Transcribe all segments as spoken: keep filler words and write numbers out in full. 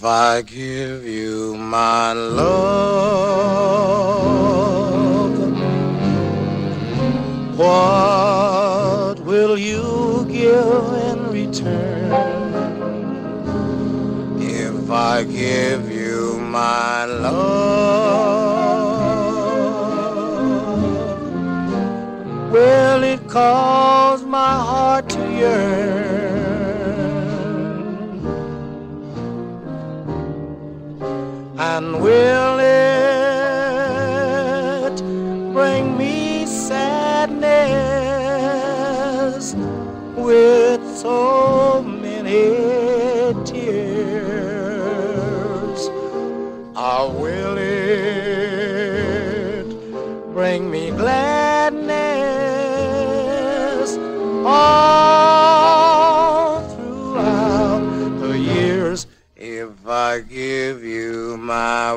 I give you my love, what will you give in return? If I give you my love, will it cause my heart to yearn? And will it bring me sadness with so many tears? Or will it bring me gladness all throughout the years? If I give you my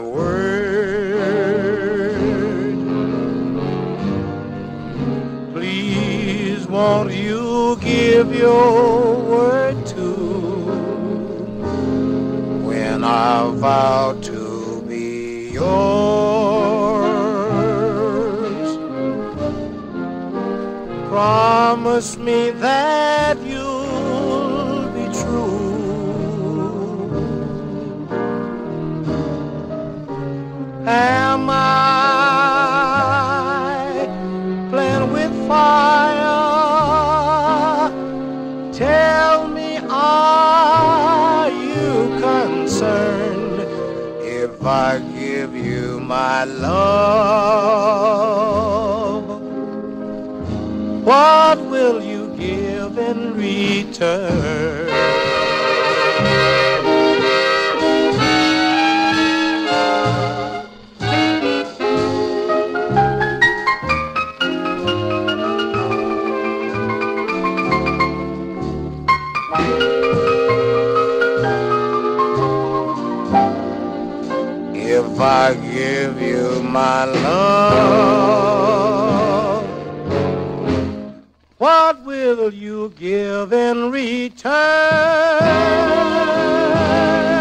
word, please won't you give your word too, when I vow to be yours? Promise me that you'll be true. Am I playing with fire? Tell me, are you concerned if I give you my love? What will you give in return? If I give you my love, what will you give in return?